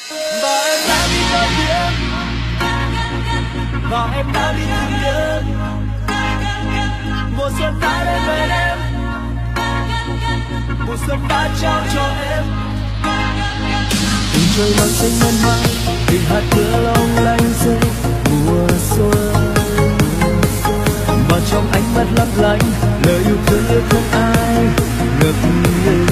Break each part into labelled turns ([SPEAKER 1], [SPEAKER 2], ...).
[SPEAKER 1] Và em đã đi nỗi tiếng, và em đã đi thương nhớ. Mùa xuân đã đến bên em, mùa xuân đã trao cho em. Tình trời mang xanh mơn man, tình hạt mưa long lanh rơi mùa xuân. Và trong ánh mắt lấp lánh, lời yêu thương ai ngập ngừng.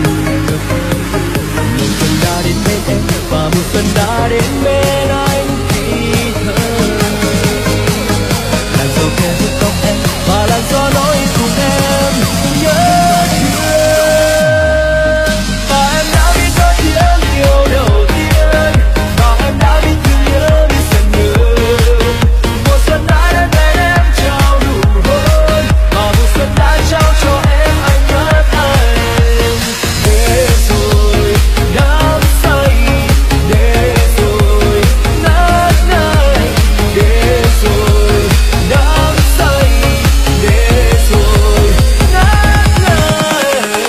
[SPEAKER 1] Mùa xuân đã đến bên em, và mùa xuân đã đến bên anh thì thơ. Làn gió khẽ vuốt tóc em, và làn gió nói cùng em nhớ thương. Và em đã biết nói tiếng yêu đầu tiên, và em đã biết thương nhớ biết dần nhớ. Mùa xuân đã đến bên em trao đủ hôn, và mùa xuân đã trao cho em anh mất anh. Để rồi đắm say, để rồi ngất ngây, để rồi đắm say, để rồi ngất ngây.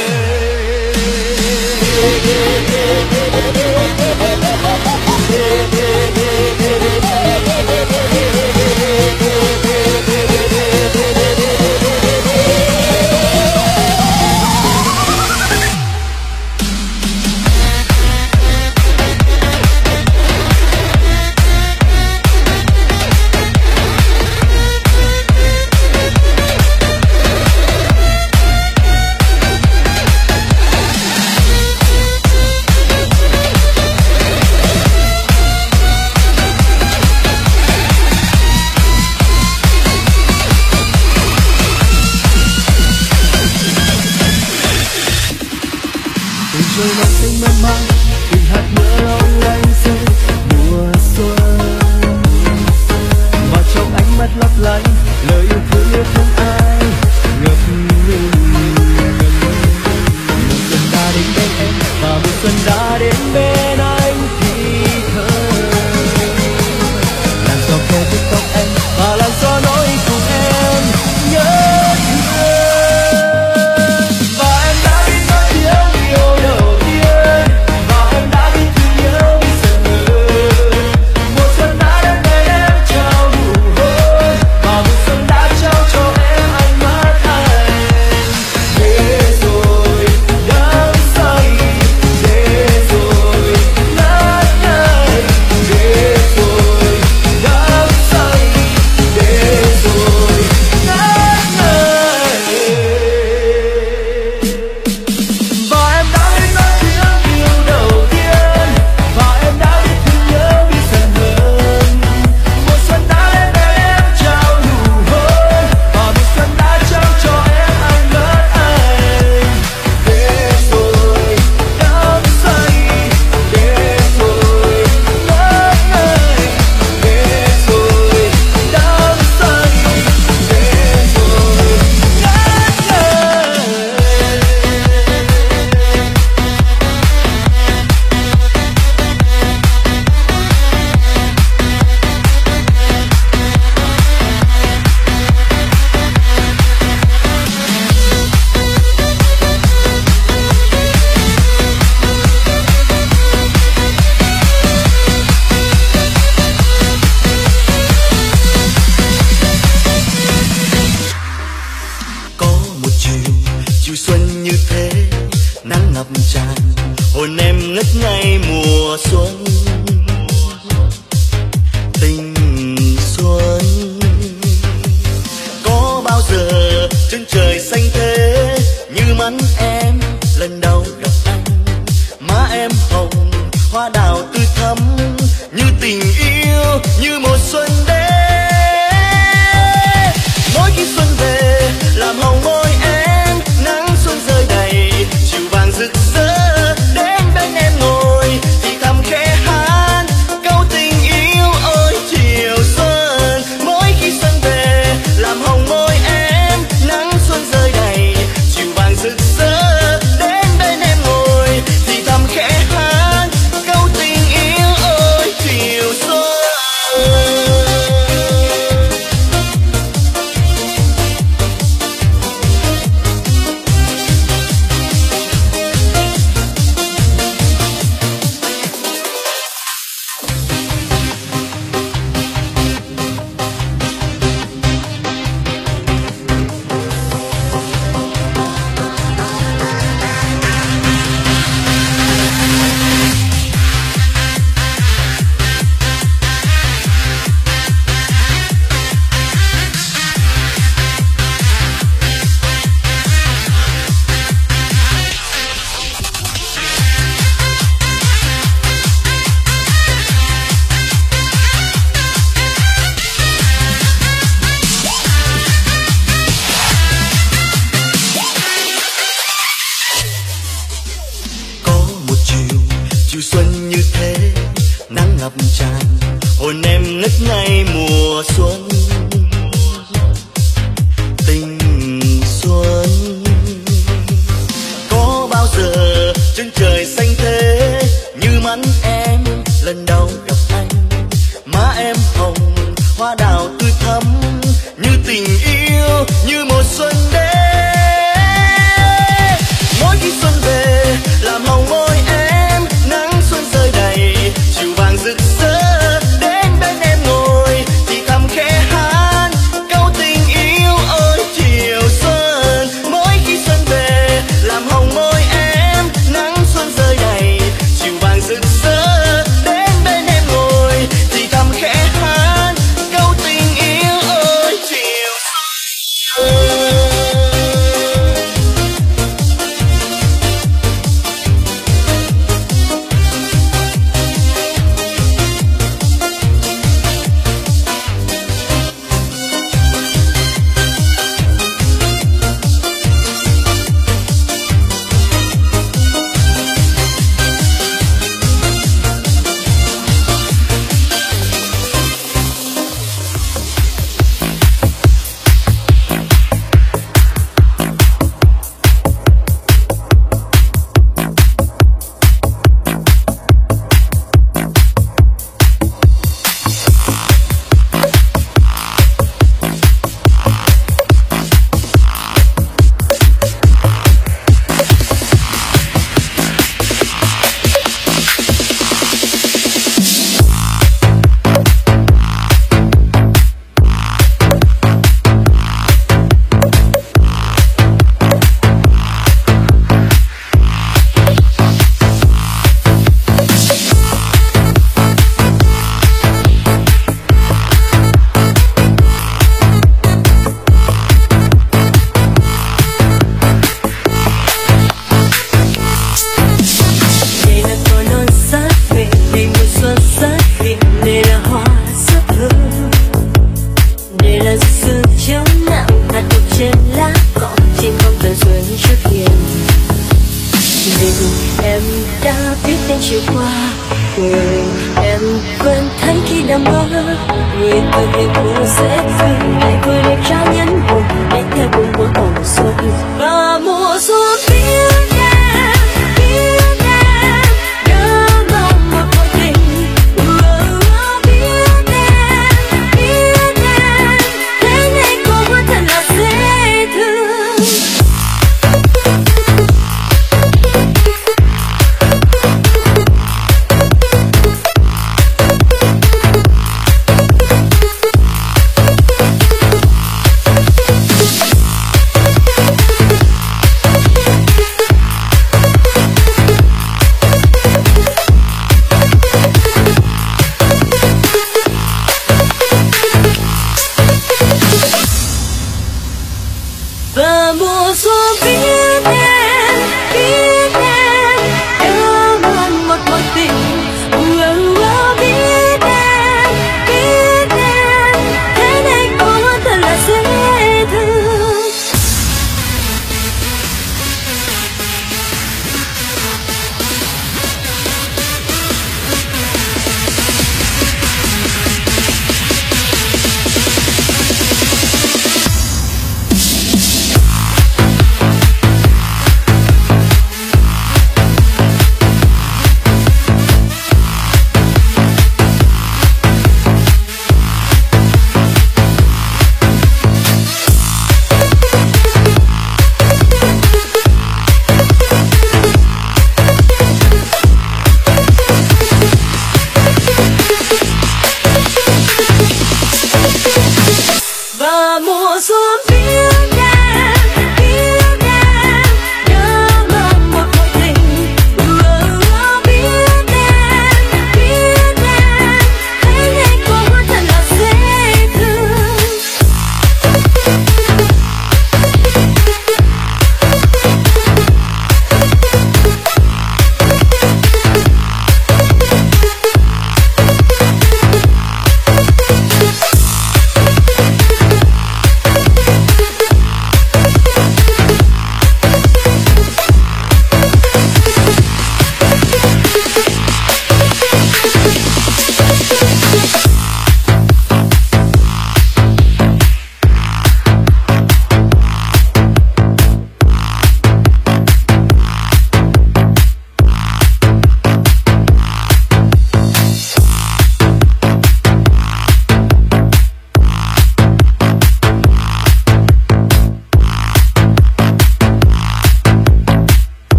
[SPEAKER 1] Tình trời mang xanh mơn man, tình hạt mưa long lanh rơi mùa xuân. Và trong ánh mắt lấp lánh, lời yêu thương ai ngập ngừng. Mùa xuân đã đến bên em, và mùa xuân đã đến bên anh thì thơ. Làn gió khẽ vuốt tóc em, và làn gió nói cùng em nhớ thương. Và em đã biết nói tiếng yêu đầu tiên, và em đã biết thương nhớ biết dần nhớ. Mùa xuân đã đến bên em trao đủ hôn, và mùa xuân đã trao cho em anh mất anh. Để rồi đắm say, để rồi ngất ngây, để rồi đắm say, để rồi ngất ngây. Và em đã biết nói tiếng yêu đầu tiên, và em đã biết thương nhớ biết dần hơn. Mùa xuân đã đến bên em trao đủ hôn, và mùa xuân đã trao cho em anh mất anh. Để rồi đắm say, để rồi ngất ngây, để rồi đắm say, để rồi ngất ngây.
[SPEAKER 2] Có một chiều xuân như thế, nắng ngập tràn hồn em ngất ngây mùa xuân. Tình xuân có bao giờ chân trời xanh thế như mắt em lần đầu gặp anh. Má em hồng hoa đào tươi thắm như tình yêu, như mùa xuân đến. Mỗi khi xuân về làm hồng môi em, nắng xuân rơi đầy chiều vàng rực rỡ. Đến bên em ngồi thì thầm khẽ hát câu tình yêu ơi chiều xuân. Mỗi khi xuân về làm hồng môi em, nắng xuân rơi đầy chiều vàng rực rỡ. Đến bên em ngồi thì thầm khẽ hát câu tình yêu ơi chiều xuân. chiều xuân như thế nắng ngập tràn hồn em ngất ngây mùa xuân tình xuân. Có bao giờ chân trời xanh thế như mắt em lần đầu gặp anh, má em hồng hoa đào tươi thắm như tình yêu như mùa xuân đến. Mỗi khi xuân về làm hồng môi em nắng xuân rơi đầy chiều vàng rực rỡ đến bên em ngồi thì thầm khẽ hát câu tình yêu ơi chiều xuân. Mỗi khi xuân về làm hồng môi em nắng xuân rơi đầy chiều vàng rực rỡ đến bên em ngồi thì thầm khẽ hát câu tình yêu ơi chiều xuân.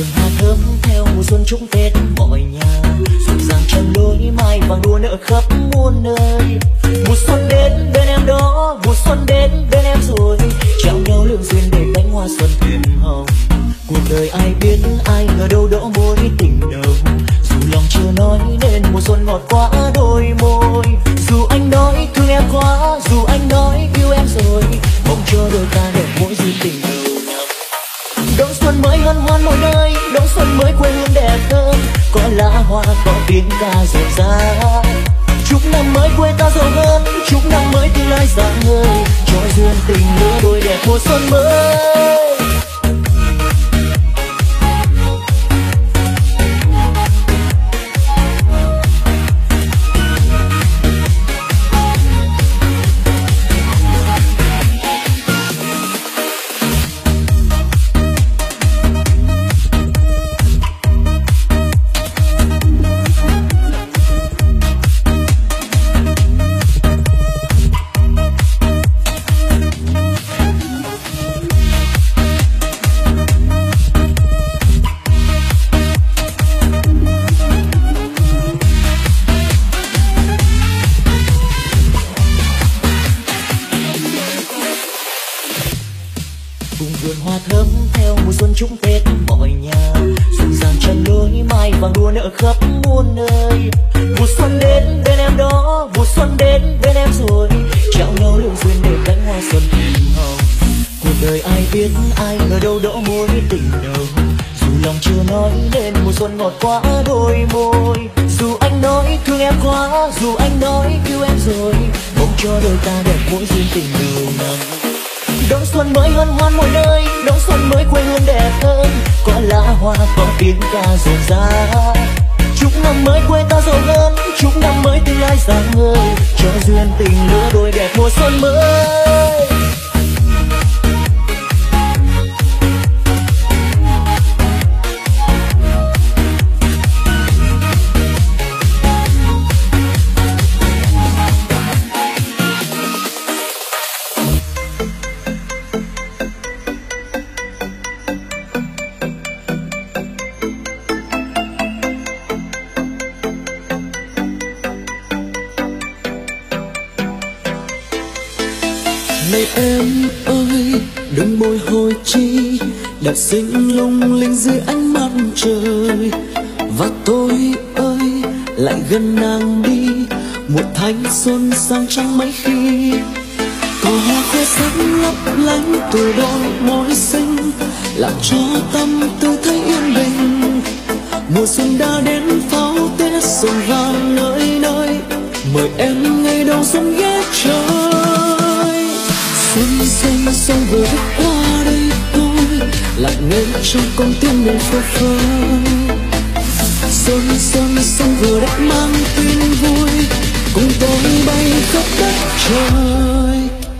[SPEAKER 1] vườn hoa thơm theo mùa xuân chúc Tết mọi nhà, rộn ràng chân lối mai vàng đua nở khắp muôn nơi. Mùa xuân đến bên em đó, mùa xuân đến bên em rồi, trao nhau lương duyên để cánh hoa xuân thuyền hồng. Cuộc đời ai biết ai ngờ đâu đổ môi tình đầu, dù lòng chưa nói nên mùa xuân ngọt quá đôi môi. Dù anh nói thương em quá, dù anh nói yêu em rồi, mong cho đôi ta đẹp mỗi duyên tình đầu năm. Đón xuân mới hân hoan mọi nơi, đón xuân mới quê hương đẹp hơn, có lá hoa có tiếng ca rộn rã. Chúc năm mới quê ta giàu hơn, chúc năm mới tương lai sáng ngời, cho duyên tình lứa đôi đẹp mùa xuân mới. Chúc Tết mọi nhà, rộn ràng chân lối mai vàng đua nở khắp muôn nơi. Mùa xuân đến bên em đó, mùa xuân đến bên em rồi, trao nhau lương duyên để cánh hoa xuân thơm hồng. Cuộc đời ai biết ai ngờ đâu đổ môi tình đầu, dù lòng chưa nói nên mùa xuân ngọt quá đôi môi. Dù anh nói thương em quá, dù anh nói yêu em rồi, mong cho đôi ta đẹp mỗi duyên tình đầu năm. Đón xuân mới hân hoan mọi nơi, đón xuân mới quê hương đẹp hơn, có lá hoa có tiếng ca rộn rã. Chúc năm mới quê ta giàu hơn, chúc năm mới tương lai sáng ngời, cho duyên tình lứa đôi đẹp mùa xuân mới.
[SPEAKER 3] Này em ơi, đừng bồi hồi chi, đẹp xinh lung linh dưới ánh mặt trời. Và tôi ơi, lại gần nàng đi, một thanh xuân sang trăng mấy khi. Có hoa khoe sắc lấp lánh từ đôi môi xinh, làm cho tâm tư thấy yên bình. Mùa xuân đã đến pháo Tết rộn ràng nơi nơi, mời em ngày đầu xuân ghé trời. Xuân xuân xuân vừa bước qua đây thôi, lặng nghe trong con tim mình phơ phơ. Xuân xuân xuân vừa đã mang tin vui, cùng tôi bay khắp đất trời.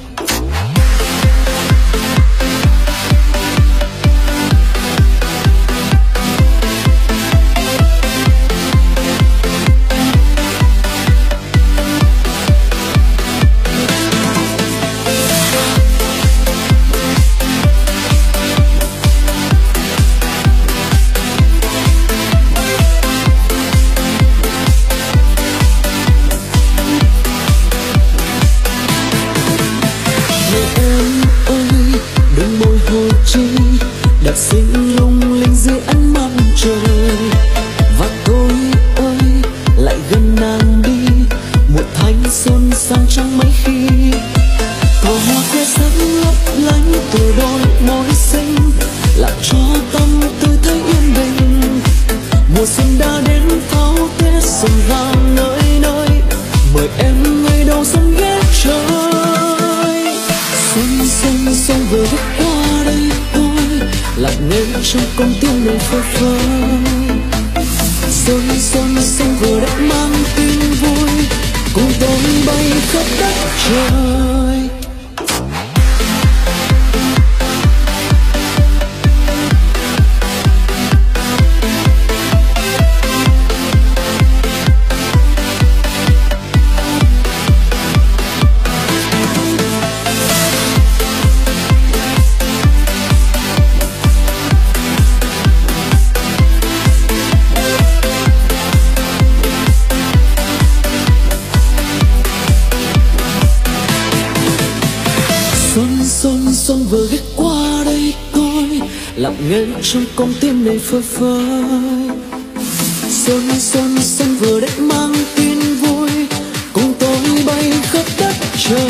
[SPEAKER 3] Đẹp xinh lung linh dưới ánh mặt trời. Và tôi ơi, lại gần nàng đi, một thanh xuân sang trăng mấy khi. Có hoa khoe sắc lấp lánh từ đôi môi xinh, làm cho tâm tư thấy yên bình. Mùa xuân đã đến pháo Tết rộn ràng nơi nơi, mời em ngày đầu xuân ghé trời. Xuân xuân xuân vừa bước qua đây thôi, lặng nghe trong con tim mình phơ phơ. Xuân xuân xuân vừa đã mang tin vui, cùng tôi bay khắp đất trời. ngay trong con tim này phơi phới. Xuân xuân xuân vừa đến mang tin vui, cùng tôi bay khắp đất trời.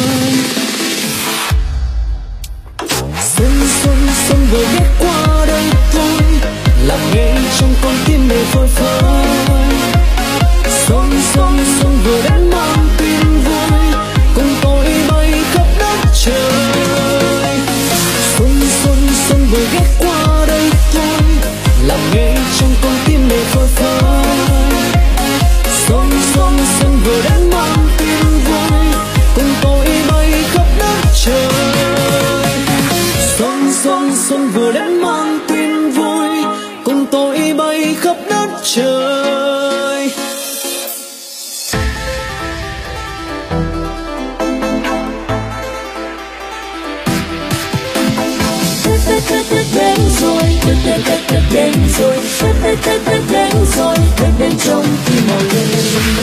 [SPEAKER 3] Xuân xuân xuân vừa ghé qua đây thôi, lạc ngay trong con tim này phơi phới. Xuân xuân xuân vừa đến mang tin vui, cùng tôi bay khắp đất trời. Xuân xuân xuân vừa ghé qua đây thôi, lạc ngay trong con tim này phơi phới. Xuân xuân xuân vừa đến mang tin vui, cùng tôi bay khắp đất trời. Xuân xuân xuân vừa đến mang tin vui, cùng tôi bay khắp đất trời. Đến rồi, đến rồi, đến rồi, đến trong tim màu lên.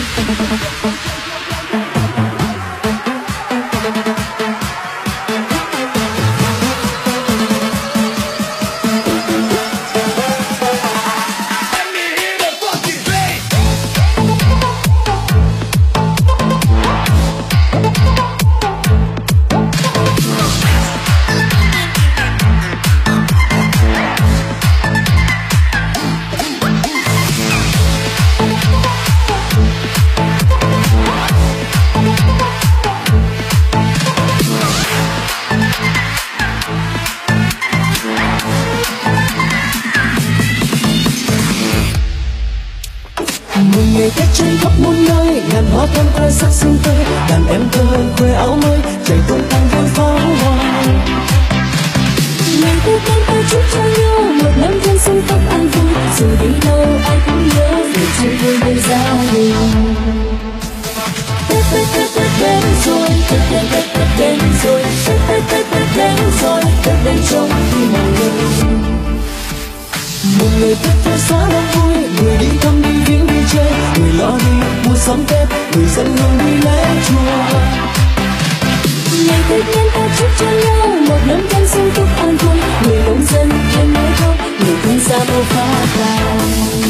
[SPEAKER 3] Ngày Tết trên khắp muôn nơi, ngàn hoa thơm khoe sắc xinh tươi, đàn em thơ khoe áo mới, chạy tung tăng vui pháo hoa.
[SPEAKER 4] Ngày Tết đến ta chúc cho nhau một năm thanh xuân tóc an vui, dù đi đâu ai cũng nhớ về chung vui bên gia đình. Tết Tết Tết Tết đến rồi, Tết Tết Tết Tết đến rồi, Tết Tết Tết Tết đến rồi, Tết đến trong tim mọi người.
[SPEAKER 3] Một ngày Tết phố xá đông vui, người đi thăm đi viếng đi chơi, người lo đi mua sắm Tết, người dân hương đi lễ chùa.
[SPEAKER 4] Ngày Tết đến ta chúc cho nhau một năm thanh xuân tóc an vui, người nông dân thêm mái tóc, người thương xa màu phát vàng.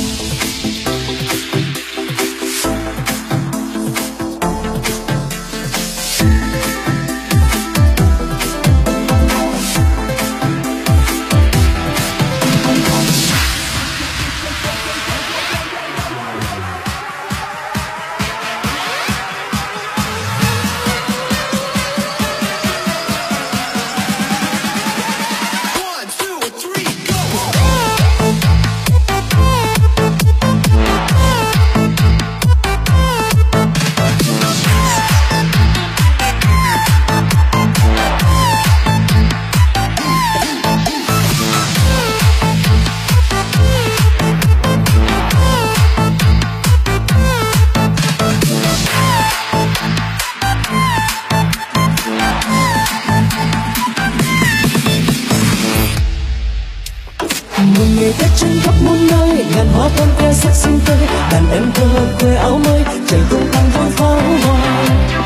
[SPEAKER 3] Ngày Tết trên khắp muôn nơi, ngàn hoa thơm khoe sắc xinh tươi, đàn em thơ khoe áo mới, chạy tung tăng vui pháo hoa.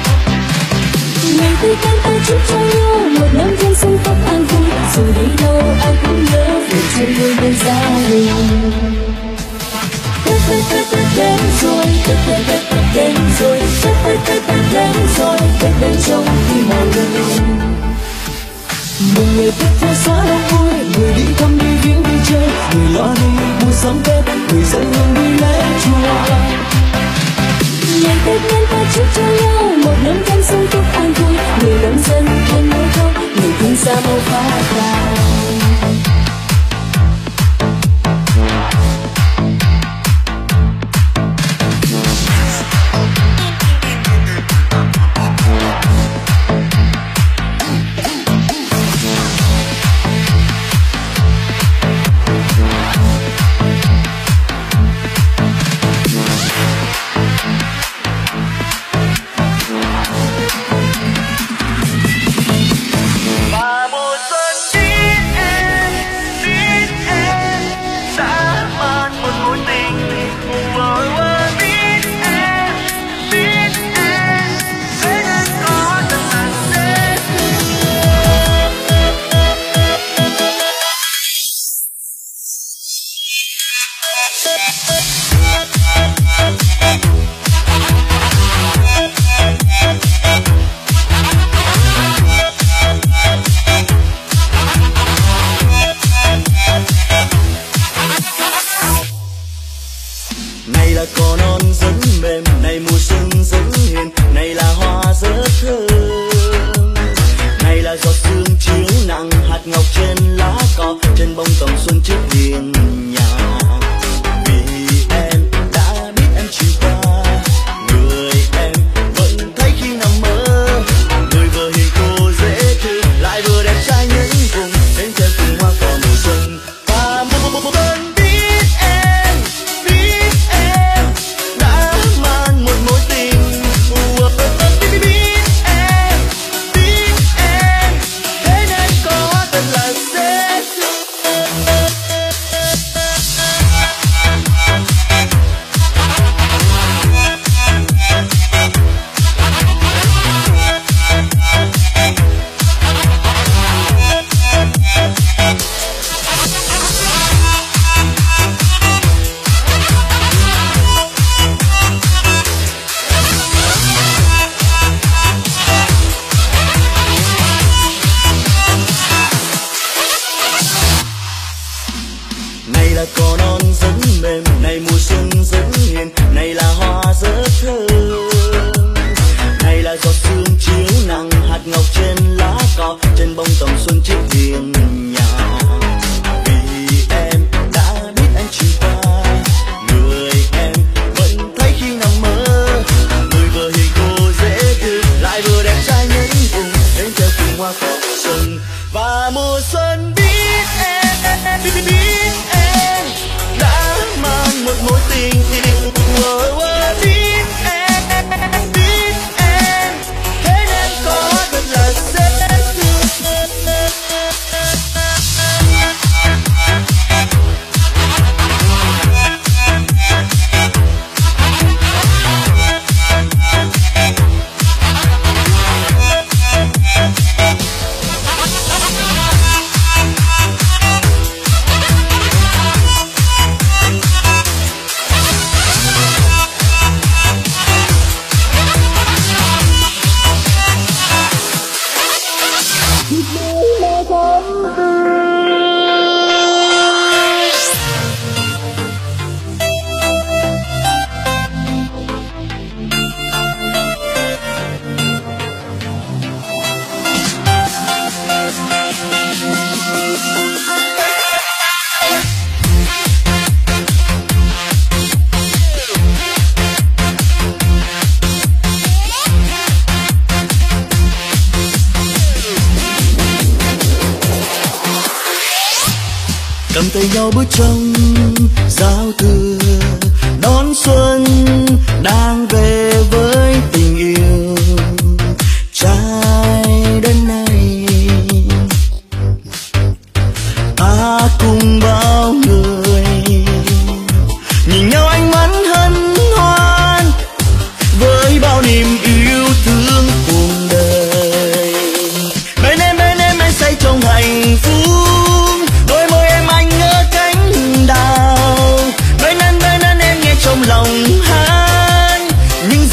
[SPEAKER 4] Ngày Tết đến ta chúc cho nhau một năm thanh xuân tóc an vui, dù đi đâu ai cũng nhớ về chung vui bên gia đình. Tết Tết Tết Tết đến rồi, Tết Tết Tết Tết đến rồi, Tết Tết Tết Tết đến rồi, Tết đến trong tim mọi người.
[SPEAKER 3] Một ngày Tết phố xá đông vui, người đi thăm đi viếng đi chơi, người lo đi mua sắm Tết, người dân hương đi lễ chùa.
[SPEAKER 4] Ngày Tết đến ta chúc cho nhau một năm thanh xuân tóc an vui, người nông dân thêm mái tóc, người thương xa màu phát vàng.
[SPEAKER 2] Và mùa xuân đến Này là cỏ non rất mềm, này mùa xuân rất hiền, này là hoa rất thơm, này là giọt sương chiếu nặng hạt ngọc trên lá cỏ, trên bông tầm xuân trước hiên nhà. Vì em đã biết em chiều qua, người em vẫn thấy khi nằm mơ, người vừa hiền cô dễ thương, lại vừa đẹp trai những vùng đến chơi cùng hoa cỏ mùa xuân. Và một cơn biết em đã mang một mối tình. Biết em thế nên có thật là dễ thương. Này là cỏ non rất mềm, này mùa xuân rất hiền, này là hoa rất thơm, này là giọt sương chiếu nặng hạt ngọc trên lá cỏ, trên bông tầm xuân trước hiên nhà. Vì em đã biết anh chiều qua, người em vẫn thấy khi nằm mơ, người vừa hiền cô dễ thương, lại vừa đẹp trai những vùng đến chơi cùng hoa cỏ xuân. Và mùa xuân biết em đã mang một mối tình. Biết em thế nên có thật là dễ thương. Cầm tay nhau bước trong giao thừa đón xuân đang về với tình yêu trái đất này. Ta cùng bao người nhìn nhau ánh mắt hân hoan với bao niềm yêu thương cuộc đời. Bên em anh say trong hạnh phúc, đôi môi em anh ngỡ cánh đào. Bên anh em nghe trong lòng hát những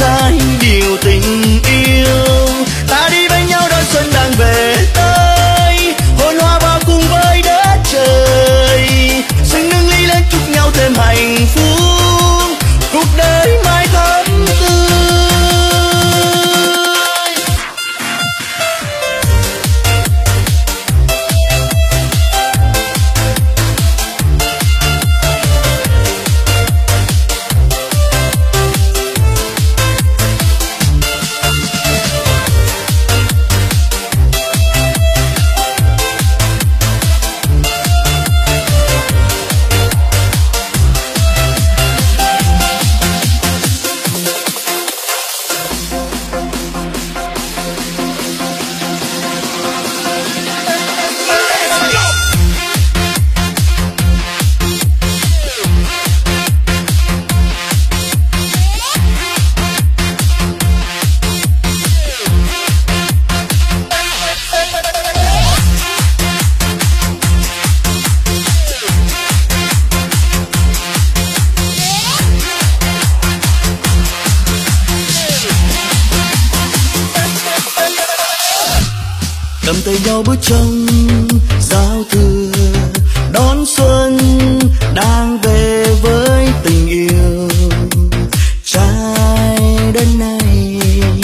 [SPEAKER 2] tay nhau bước trong giao thừa đón xuân đang về với tình yêu trái đất này.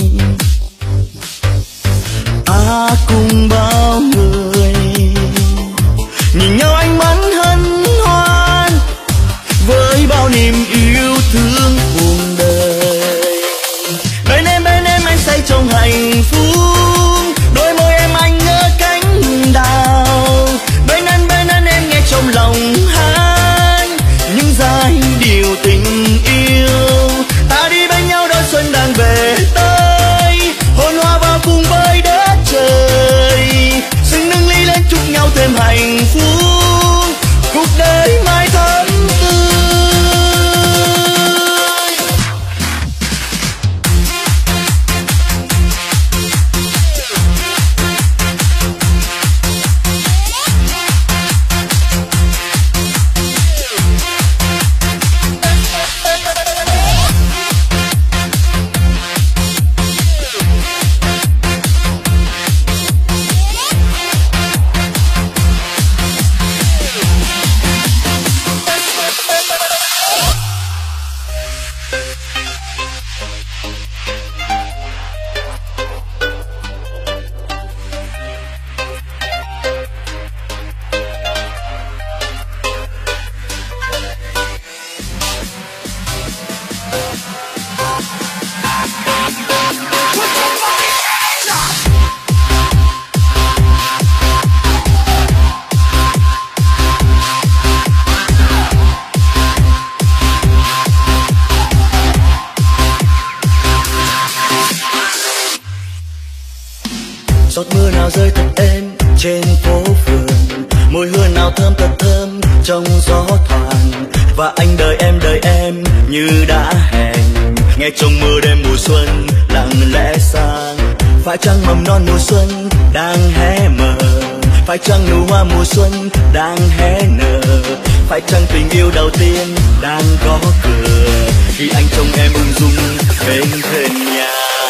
[SPEAKER 2] Cùng bao người nhìn nhau ánh mắt hân hoan với bao niềm yêu thương muôn đời. Bên em anh say trong hạnh phúc, đôi môi em anh ngỡ cánh đào. Bên anh em nghe trong lòng hát những giai điệu tình yêu. Ta đi bên nhau đón xuân đang về tới, hồn hòa vào cùng với đất trời. Xin nâng ly lên chúc nhau thêm hạnh phúc, cuộc đời mãi thắm tươi. Giọt mưa nào rơi thật êm trên phố phường, mùi hương nào thơm thật thơm trong gió thoảng. Và anh đợi em như đã hẹn, nghe trong mưa đêm mùa xuân lặng lẽ sang. Phải chăng mầm non mùa xuân đang hé mở, phải chăng nụ hoa mùa xuân đang hé nở, phải chăng tình yêu đầu tiên đang có cửa khi anh trông em ung dung bên thềm nhà.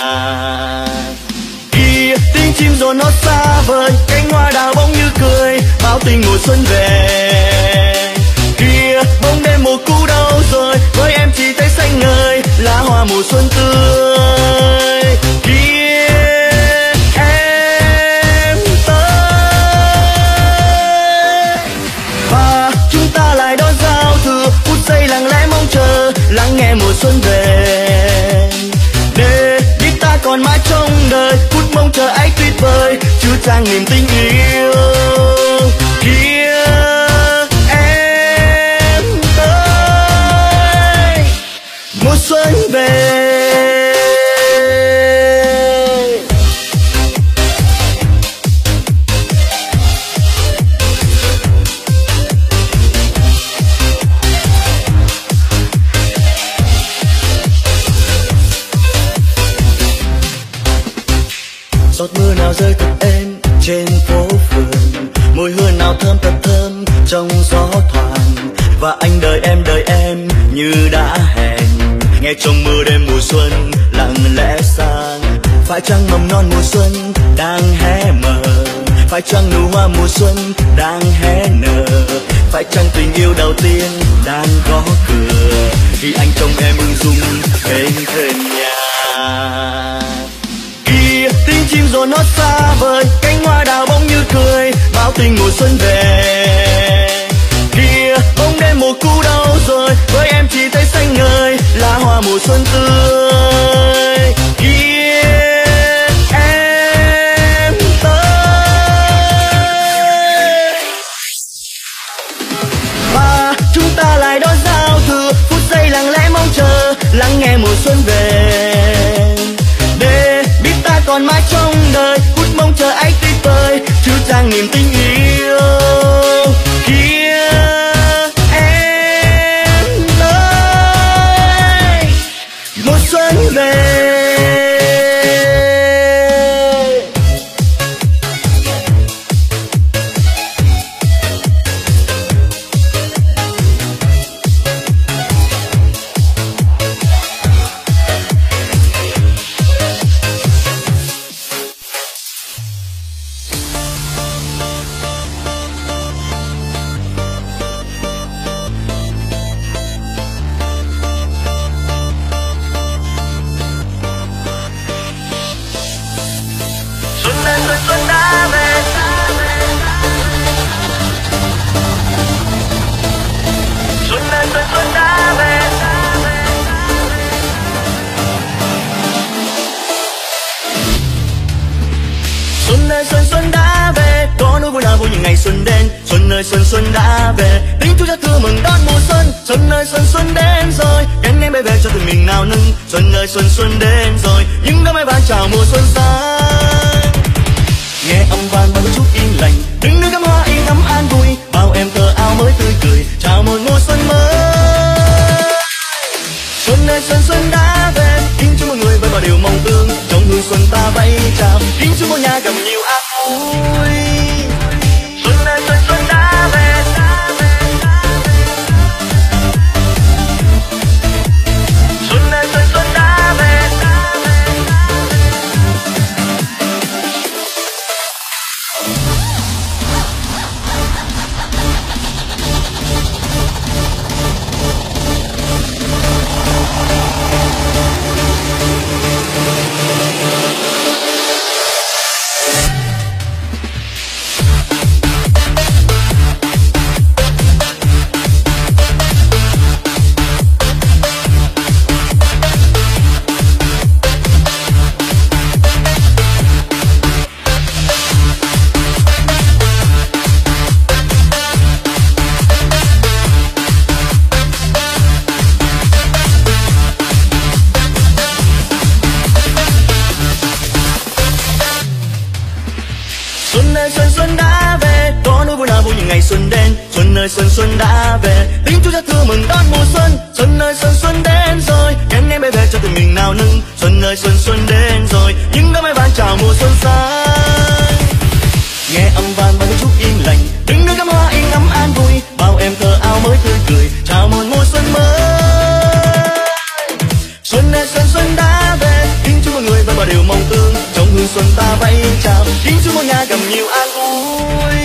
[SPEAKER 2] Tiếng chim rộn hót xa vời, cánh hoa đào bỗng như cười, bao tình mùa xuân về. Kìa bóng đêm mùa cũ đâu rồi, với em chỉ thấy xanh ngời lá hoa mùa xuân tươi. Kìa em tới và chúng ta lại đón giao thừa, phút giây lặng lẽ mong chờ lắng nghe mùa xuân về. Để biết ta còn mãi trong đời, phút mong chờ ấy tuyệt vời chứa chan niềm tình yêu. Kia em tới, mùa xuân về. Giọt mưa nào rơi thật êm trên phố phường, mùi hương nào thơm thật thơm trong gió thoảng. Và anh đợi em như đã hẹn, nghe trong mưa đêm mùa xuân lặng lẽ sang. Phải chăng mầm non mùa xuân đang hé mở, phải chăng nụ hoa mùa xuân đang hé nở, phải chăng tình yêu đầu tiên đang gõ cửa khi anh trông em ung dung bên thềm nhà. Tiếng chim rộn hót xa vời, cánh hoa đào bỗng như cười, bao tình mùa xuân về. Kìa bóng đêm mùa cũ đâu rồi, với em chỉ thấy xanh ngời lá hoa mùa xuân tươi. Kìa em tới và chúng ta lại đón giao thừa, phút giây lặng lẽ mong chờ lắng nghe mùa xuân về. Còn mãi trong đời, phút mong chờ ấy tuyệt vời chứa chan niềm tình yêu. Kia em tới, mùa xuân về. ơi xuân đã về, tiếng Chúa Cha thưa mừng đón mùa xuân. Xuân ơi xuân đến rồi, cánh em bay về cho tình mình nào nâng. Xuân ơi xuân đến rồi, những đám mây vàng chào mùa xuân sang. Nghe âm vang bao chút yên lành, đứng nước ngắm hoa yên ấm an vui. Bao em thơ áo mới tươi cười, chào một mùa xuân mới. Xuân ơi xuân đã về, kính chúc mọi người với bao điều mong ước. Trong hương xuân ta vẫy chào, kính chúc mỗi nhà gặp nhiều an vui. Xuân ơi xuân đã về, xuân ơi xuân đã về. Xuân đã về, có nỗi vui nào vui những ngày xuân đến. Xuân ơi xuân đã về, tiếng Chúa Cha thưa mừng đón mùa xuân. Xuân ơi xuân đến rồi, cánh em bay về cho tình mình nào nâng. Xuân ơi xuân đến rồi, những đám mây vàng chào mùa xuân sang. Nghe âm vang bao chút yên lành, đứng nước ngắm hoa yên ấm an vui. Bao em thơ áo mới tươi cười, chào một mùa xuân mới. Xuân ơi xuân đã về, kính chúc mọi người với bao điều mong ước. Trong hương xuân ta vẫy chào, kính chúc mỗi nhà gặp nhiều an vui.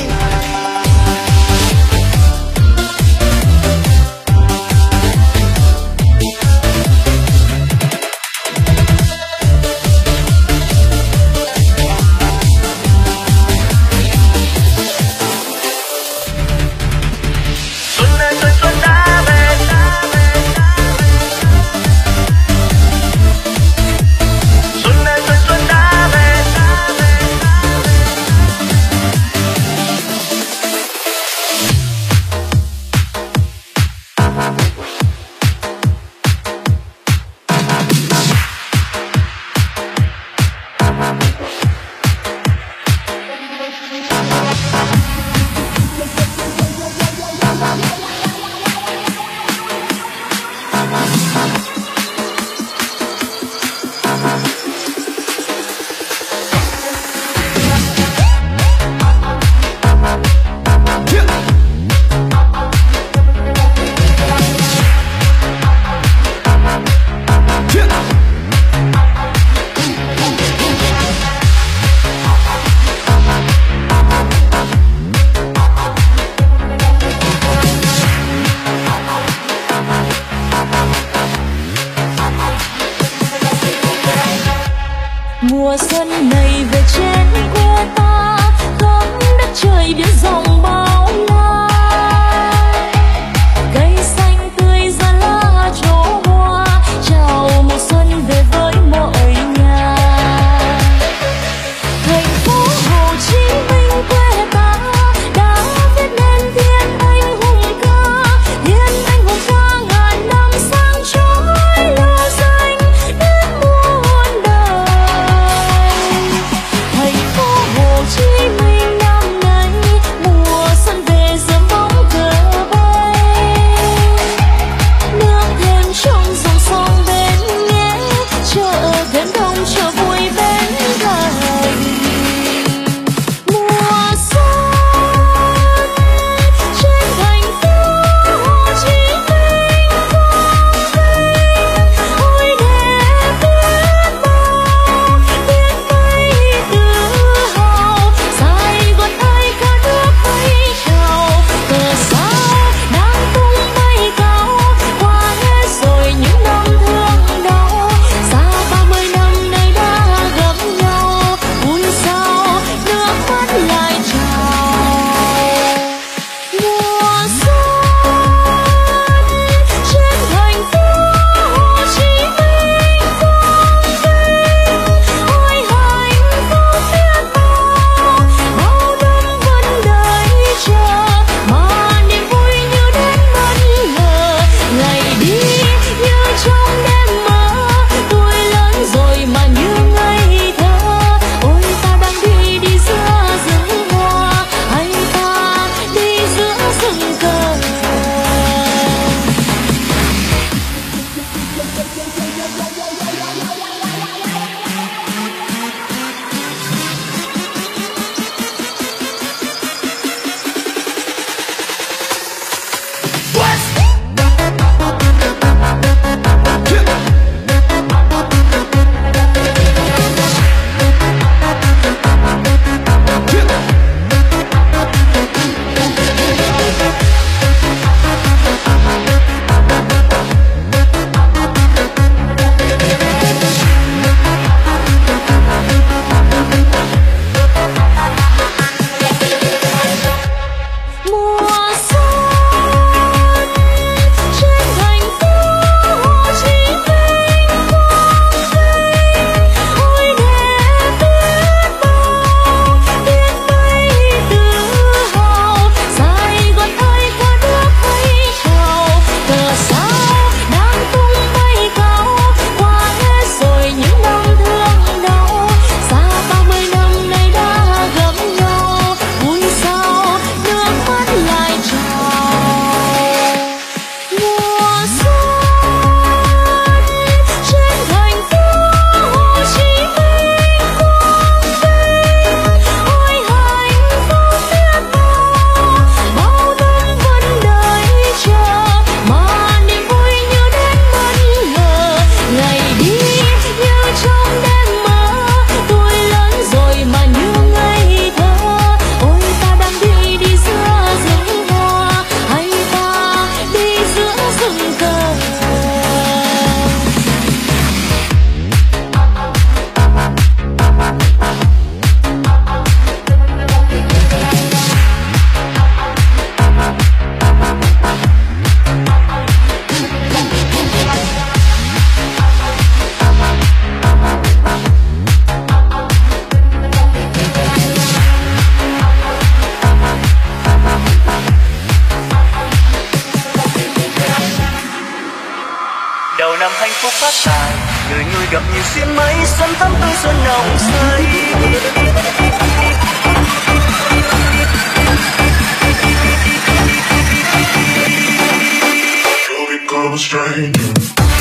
[SPEAKER 2] Xuân ơi xuân đã về, xuân ơi xuân đã về.
[SPEAKER 4] Mùa xuân này về trên quê ta, khắp đất trời biển rộng bao la. Cây xanh tươi ra lá trổ hoa, chào mùa xuân về với mọi nhà. Thành phố Hồ Chí Minh quê ta đã viết nên thiên anh hùng ca. Thiên anh hùng ca ngàn năm sáng chói lưu danh đến muôn đời. Thành phố Hồ Chí Minh năm nay mùa
[SPEAKER 2] năm hạnh phúc phát tài, người người gặp nhiều xuyên mấy xuân thắm tươi xuân nồng say.
[SPEAKER 5] Become a stranger.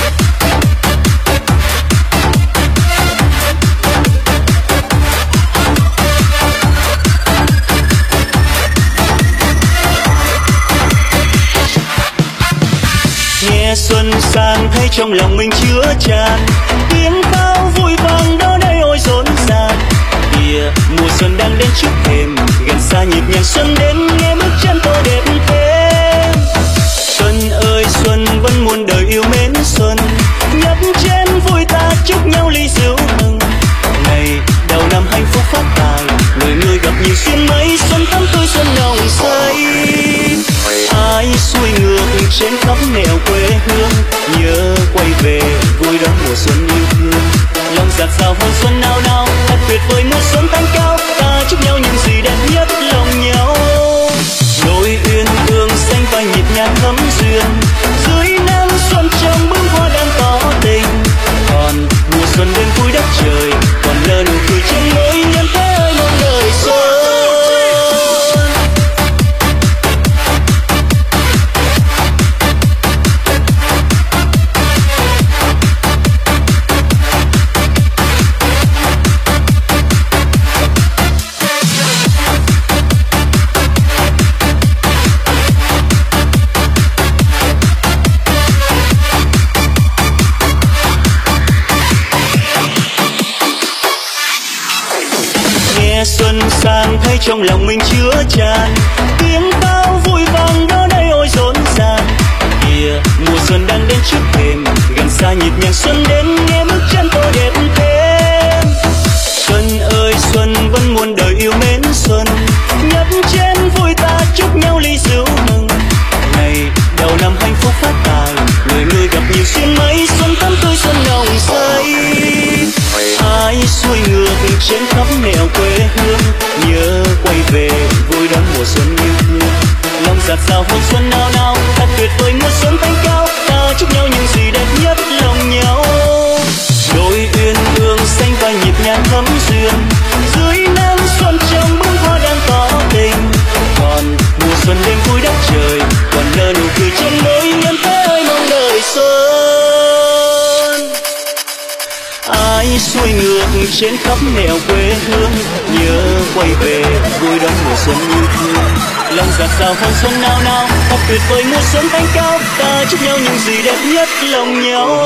[SPEAKER 2] Nghe xuân sang thấy trong lòng mình chứa tràn tiếng cao vui vang đó đây ôi rộn ràng. Kìa mùa xuân đang đến trước thềm, gần xa nhịp nhàng xuân đến nghe bước chân tôi đẹp thêm. Xuân ơi xuân vẫn muôn đời yêu mến xuân, nhấp chén vui ta chúc nhau ly rượu mừng. Ngày đầu năm hạnh phúc phát tài, người người gặp nhiều xuyên mấy xuân thắm tươi xuân nồng say. Ai xuôi ngược trên khắp nẻo quê hương, nhớ quay về vui đón mùa xuân yêu thương. Lòng dạt dào hôn xuân nao nao, thật tuyệt vời mùa xuân thanh cao, ta chúc nhau những gì đẹp nhất lòng nhau. Đôi uyên ương xanh vai nhịp nhàng thắm duyên, dưới nắng xuân trong bướm hoa đang tỏ tình. Còn mùa xuân đến vui đất trời, còn lơ nụ cười trên môi nhân thế ơi mong đời xuân. Xuân sang thấy trong lòng mình chứa tràn tiếng cao vui vang đó đây ôi rộn ràng. Kìa mùa xuân đang đến trước thềm, gần xa nhịp nhàng xuân đến nghe bước chân tôi đẹp thêm. Xuân ơi xuân vẫn muôn đời yêu mến xuân, nhấp chén vui ta chúc nhau ly rượu mừng. Ngày đầu năm hạnh phúc phát tài, người người gặp nhiều xuyên mấy xuân thắm tươi xuân nồng say. Ai xuôi ngược trên khắp nẻo quê hương, nhớ quay về vui đón mùa xuân yêu thương. Lòng dạt dào hôn xuân nao nao, thật tuyệt vời mùa xuân thanh cao, ta chúc nhau những gì đẹp nhất lòng nhau. Đôi uyên ương xanh vai nhịp nhàng thắm duyên, dưới nắng xuân trong bướm hoa đang tỏ tình. Còn mùa xuân đêm vui đất trời, còn lơ nụ cười trên môi nhân thế ơi mong đời xuân. Ai xuôi ngược trên khắp nẻo quê hương, nhớ quay về vui đón mùa xuân yêu thương. Lòng dạt dào hôn xuân nao nao, thật tuyệt vời mùa xuân thanh cao, ta chúc nhau những gì đẹp nhất lòng nhau.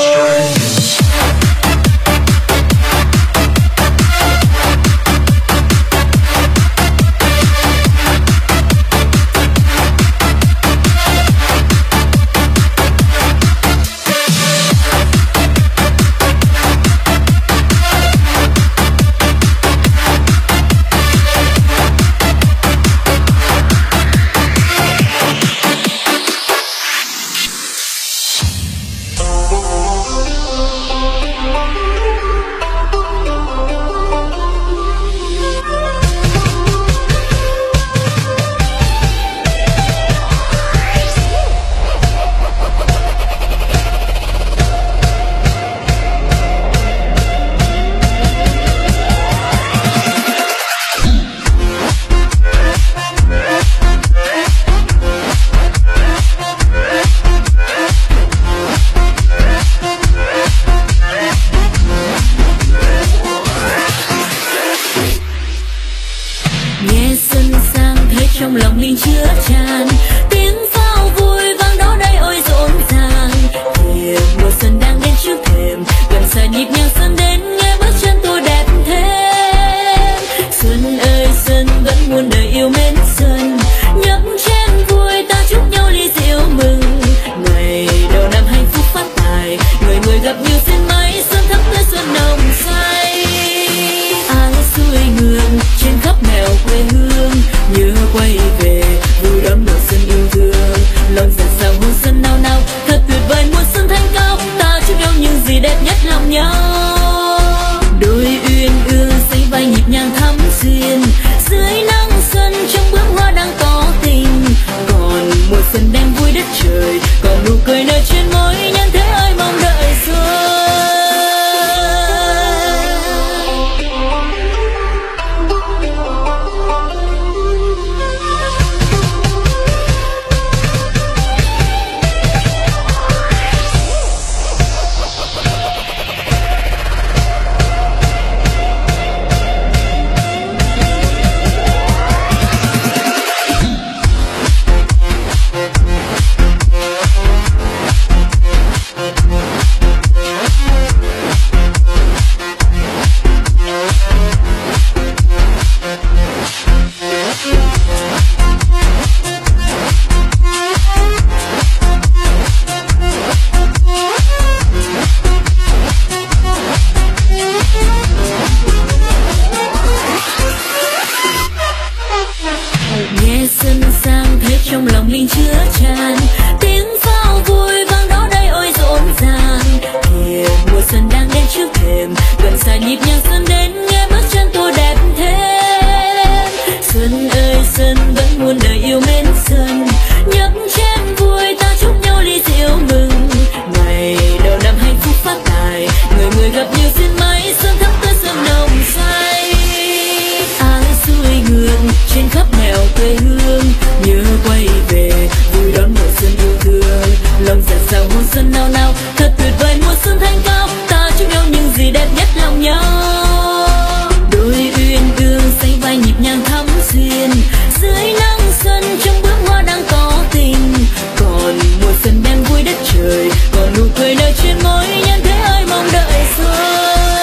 [SPEAKER 4] nhịp nhàng xuân đến nghe bước chân tôi đẹp thêm. Xuân ơi xuân vẫn muôn đời yêu mến xuân, nhấp chén vui ta chúc nhau ly rượu mừng. Ngày đầu năm hạnh phúc phát tài, người người gặp nhiều duyên may, xuân thắm tươi xuân nồng say. Ai xuôi ngược trên khắp nẻo quê hương, nhớ quay về vui đón mùa xuân yêu thương. Lòng dạt dào mùa xuân nào nào, thật tuyệt vời mùa xuân thanh cao, ta chúc nhau những gì đẹp nhất lòng nhau. Đôi uyên ương sánh vai nhịp nhàng thắm duyên, dưới nắng xuân trong bước hoa đang tỏ tình. Còn mùa xuân đem vui đất trời, còn nụ cười nơi trên môi nhân thế ơi mong đợi xuân.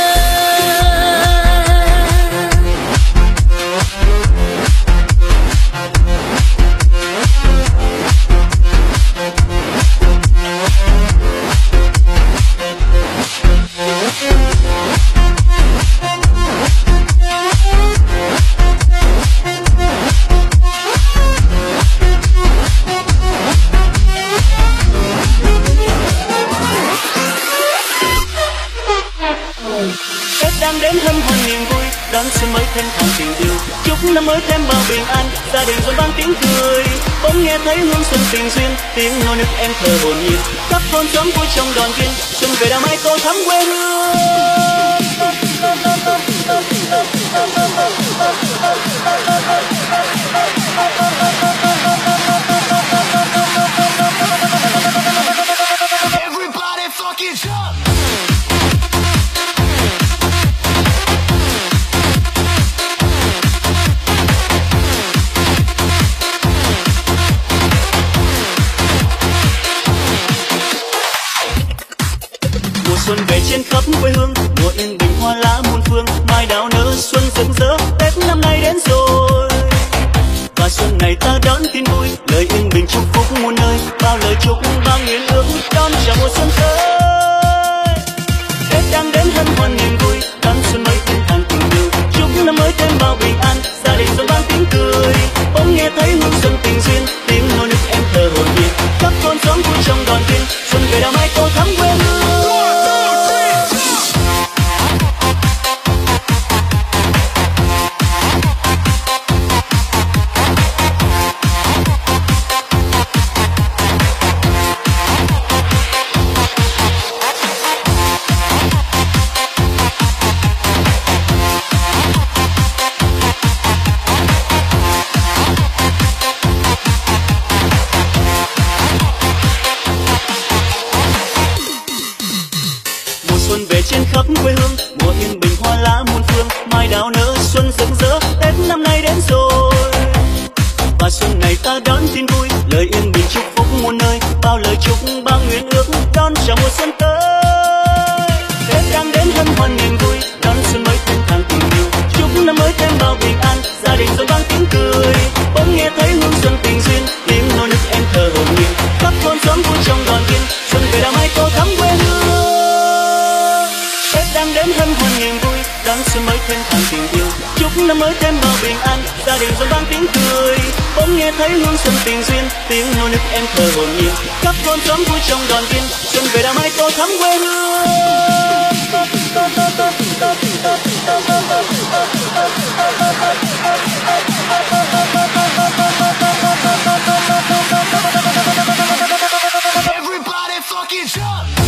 [SPEAKER 2] Đang đến hân hoan niềm vui, đón xuân mới thêm thắm tình yêu. Chúc năm mới thêm bao bình an, gia đình dồn vang tiếng cười. Bỗng nghe thấy hương xuân tình duyên, tiếng nô nức em thơ hồn nhiên. Khắp thôn xóm vui trong đoàn viên, xuân về đã mãi tô thắm quê hương.
[SPEAKER 5] Everybody fucking jump!
[SPEAKER 2] Xuân về trên khắp quê hương, mùa yên bình hoa lá muôn phương, mai đào nở xuân rực rỡ, Tết năm nay đến rồi. Và xuân này ta đón tin vui, lời yên bình chúc phúc muôn nơi, bao lời chúc bao nguyện ước đón chào mùa xuân tới. Tết đang đến hân hoan niềm vui, đón xuân mới thêm thắm tình yêu. Chúc năm mới thêm bao bình an, gia đình dồn vang tiếng cười. Bỗng nghe thấy hương xuân tình duyên, tiếng nô nức em thơ hồn nhiên. Khắp thôn xóm vui trong đoàn viên, xuân về đã mãi tô thắm quê hương. Xuân về trên khắp quê hương, mùa yên bình hoa lá muôn phương, mai đào nở xuân rực rỡ, Tết năm nay đến rồi. Và xuân này ta đón tin vui, lời yên bình chúc phúc muôn nơi, bao lời chúc bao nguyện ước đón chào mùa xuân tới. Tết đang đến hân hoan niềm vui, đón xuân mới thêm thắm tình yêu. Chúc năm mới thêm bao bình an, gia đình dồn vang tiếng cười. Bỗng nghe thấy hương xuân tình duyên, tiếng nô nức em thơ hồn nhiên. Khắp thôn xóm vui trong đoàn viên, xuân về đã mãi tô thắm quê hương. Tết đang đến hân hoan niềm vui, đón xuân mới thêm thắm tình yêu. Chúc năm mới thêm bao bình an, gia đình dồn vang tiếng cười. Bỗng nghe thấy hương xuân tình duyên, tiếng nô nức em thơ hồn nhiên. Khắp thôn xóm vui trong đoàn viên, xuân về đã mãi tô thắm quê hương.
[SPEAKER 5] Everybody fucking jump!